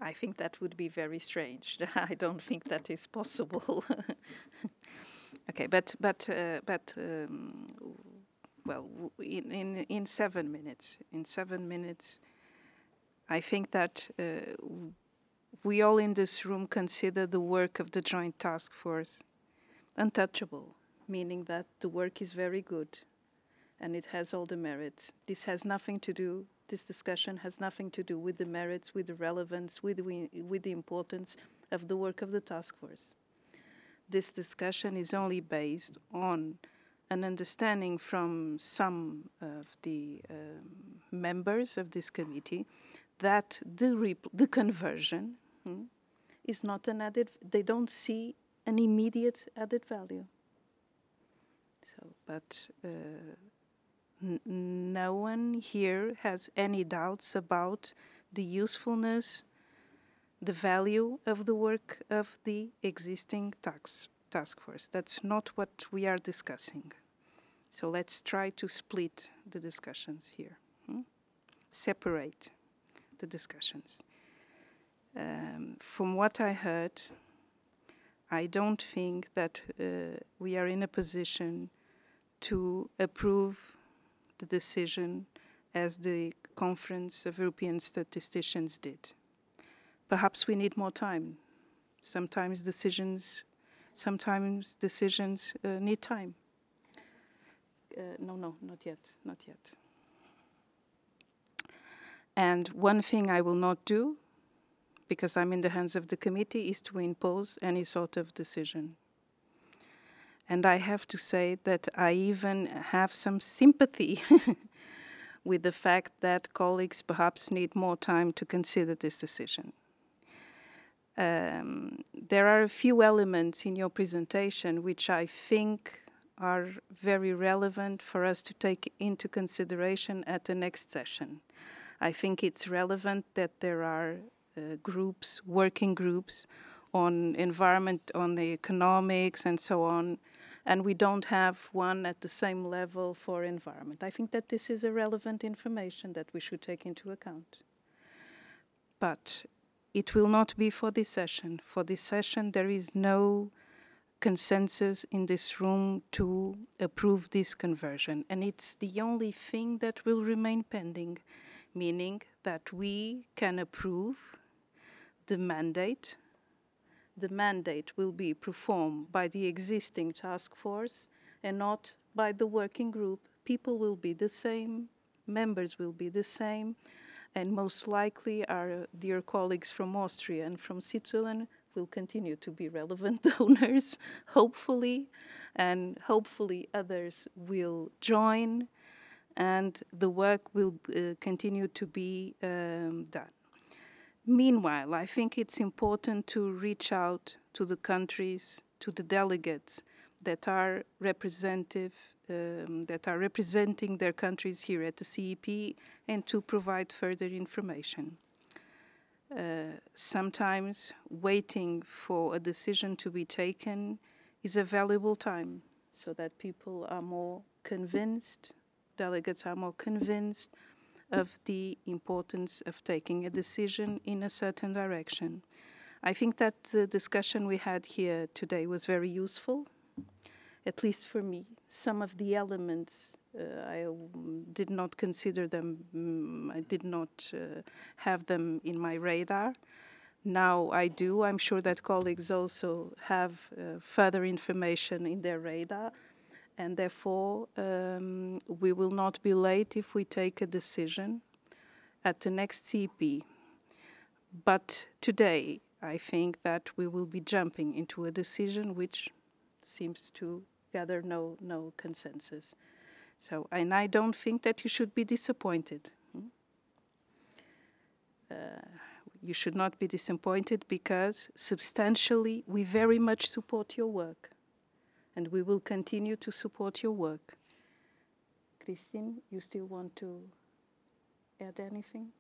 I think that would be very strange. I don't think that is possible. Okay, well, in 7 minutes, I think that we all in this room consider the work of the Joint Task Force untouchable, meaning that the work is very good and it has all the merits. This discussion has nothing to do with the merits, with the relevance, with the importance of the work of the task force. This discussion is only based on an understanding from some of the members of this committee that the conversion is not an added, they don't see an immediate added value. So, but no one here has any doubts about the usefulness, the value of the work of the existing task force. That's not what we are discussing. So let's try to split the discussions here. Separate the discussions. From what I heard, I don't think that we are in a position to approve the decision as the Conference of European Statisticians did. Perhaps we need more time. Sometimes decisions need time. No, not yet. And one thing I will not do, because I'm in the hands of the committee, is to impose any sort of decision. And I have to say that I even have some sympathy with the fact that colleagues perhaps need more time to consider this decision. There are a few elements in your presentation which I think are very relevant for us to take into consideration at the next session. I think it's relevant that there are working groups on environment, on the economics and so on, and we don't have one at the same level for environment. I think that this is a relevant information that we should take into account. But it will not be for this session. For this session, there is no consensus in this room to approve this conversion. And it's the only thing that will remain pending, meaning that we can approve the mandate. The mandate will be performed by the existing task force and not by the working group. People will be the same, members will be the same, and most likely our dear colleagues from Austria and from Switzerland will continue to be relevant donors, hopefully, and hopefully others will join and the work will continue to be done. Meanwhile, I think it's important to reach out to the countries, to the delegates that are representing their countries here at the CEP, and to provide further information. Sometimes waiting for a decision to be taken is a valuable time, so that people are more convinced, delegates are more convinced of the importance of taking a decision in a certain direction. I think that the discussion we had here today was very useful, at least for me. Some of the elements I did not consider them, I did not have them in my radar. Now I do. I'm sure that colleagues also have further information in their radar, and therefore we will not be late if we take a decision at the next CEP. But today, I think that we will be jumping into a decision which seems to gather no consensus. So, and I don't think that you should be disappointed. You should not be disappointed because substantially we very much support your work, and we will continue to support your work. Christine, you still want to add anything?